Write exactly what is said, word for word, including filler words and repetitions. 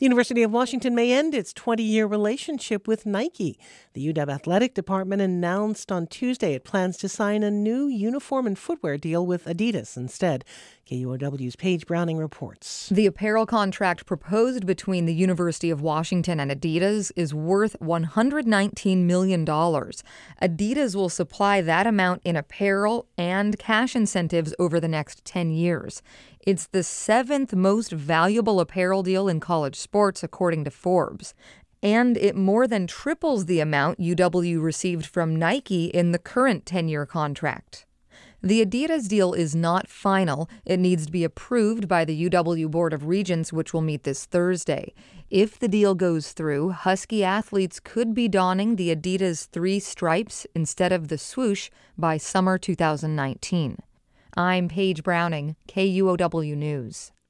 The University of Washington may end its twenty-year relationship with Nike. The U W Athletic Department announced on Tuesday it plans to sign a new uniform and footwear deal with Adidas instead. K U O W's Paige Browning reports. The apparel contract proposed between the University of Washington and Adidas is worth one hundred nineteen million dollars. Adidas will supply that amount in apparel and cash incentives over the next ten years. It's the seventh most valuable apparel deal in college sports, according to Forbes. And it more than triples the amount U W received from Nike in the current ten-year contract. The Adidas deal is not final. It needs to be approved by the U W Board of Regents, which will meet this Thursday. If the deal goes through, Husky athletes could be donning the Adidas three stripes instead of the swoosh by summer two thousand nineteen. I'm Paige Browning, K U O W News.